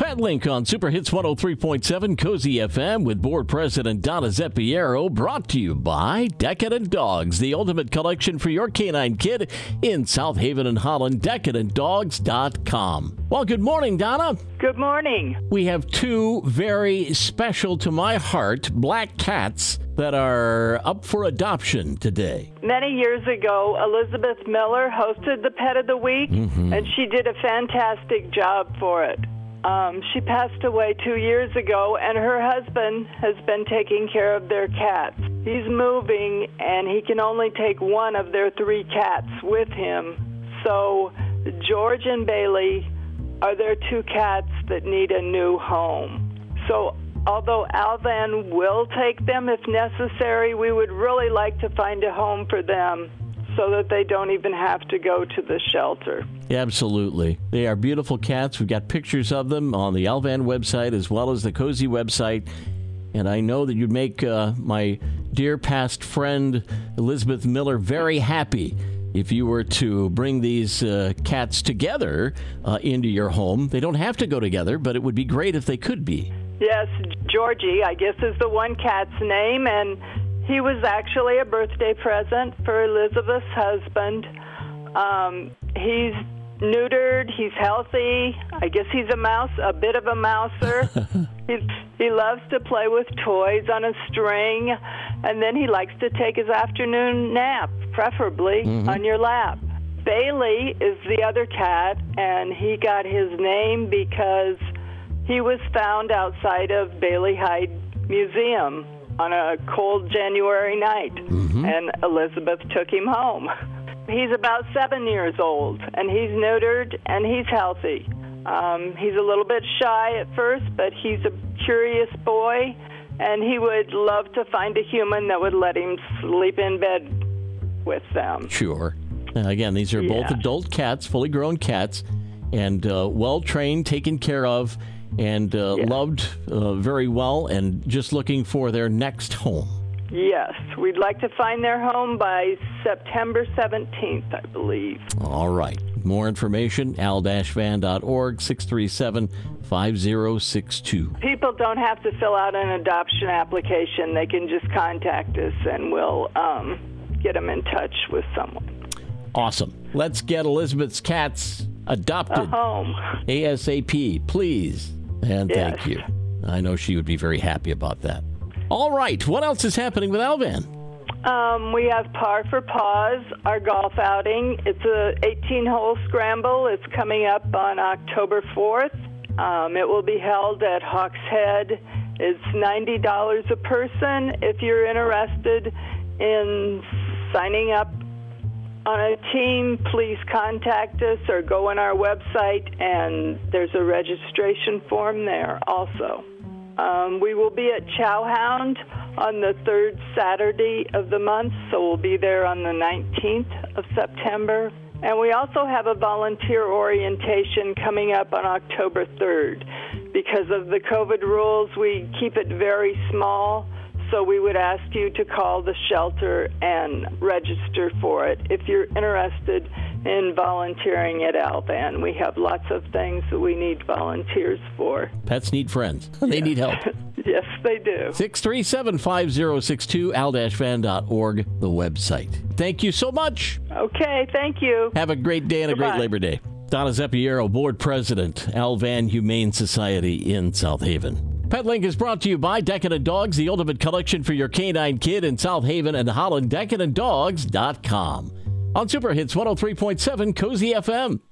Pet Link on Super Hits 103.7 Cozy FM with board president Donna Zeppiero, brought to you by Decadent Dogs, the ultimate collection for your canine kid in South Haven and Holland, decadentdogs.com. Well, good morning, Donna. Good morning. We have two very special to my heart black cats that are up for adoption today. Many years ago, Elizabeth Miller hosted the Pet of the Week, and she did a fantastic job for it. She passed away 2 years ago, and her husband has been taking care of their cats. He's moving, and he can only take one of their 3 cats with him. So George and Bailey are their 2 cats that need a new home. So although Alvan will take them if necessary, we would really like to find a home for them so that they don't even have to go to the shelter. Absolutely. They are beautiful cats. We've got pictures of them on the Alvan website as well as the Cozy website. And I know that you'd make my dear past friend Elizabeth Miller very happy if you were to bring these cats together into your home. They don't have to go together, but it would be great if they could be. Yes, Georgie, I guess, is the one cat's name, and he was actually a birthday present for Elizabeth's husband. He's neutered, he's healthy. I guess he's a bit of a mouser. He loves to play with toys on a string, and then he likes to take his afternoon nap, preferably on your lap. Bailey is the other cat, and he got his name because he was found outside of Bailey Hyde Museum on a cold January night, and Elizabeth took him home. He's about 7 years old, and he's neutered, and he's healthy. He's a little bit shy at first, but he's a curious boy, and he would love to find a human that would let him sleep in bed with them. Sure. Again, these are both adult cats, fully grown cats, and well-trained, taken care of, and loved very well, and just looking for their next home. Yes, we'd like to find their home by September 17th, I believe. All right. More information, al-van.org, 637-5062. People don't have to fill out an adoption application. They can just contact us, and we'll get them in touch with someone. Awesome. Let's get Elizabeth's cats adopted. A home. ASAP, please. And thank you. I know she would be very happy about that. All right. What else is happening with Alvan? We have Par for Paws, our golf outing. It's a 18-hole scramble. It's coming up on October 4th. It will be held at Hawks Head. It's $90 a person. If you're interested in signing up on a team, please contact us or go on our website, and there's a registration form there also. We will be at Chowhound on the 3rd Saturday of the month, so we'll be there on the 19th of September. And we also have a volunteer orientation coming up on October 3rd. Because of the COVID rules, we keep it very small, so we would ask you to call the shelter and register for it if you're interested in volunteering at Alvan. We have lots of things that we need volunteers for. Pets need friends. They need help. Yes, they do. 637-5062, al-van.org, the website. Thank you so much. Okay, thank you. Have a great day and Goodbye. a great Labor Day. Donna Zeppiero, board president, Alvan Humane Society in South Haven. Pet Link is brought to you by Decadent Dogs, the ultimate collection for your canine kid in South Haven and Holland, decadentdogs.com. On Super Hits 103.7 Cozy FM.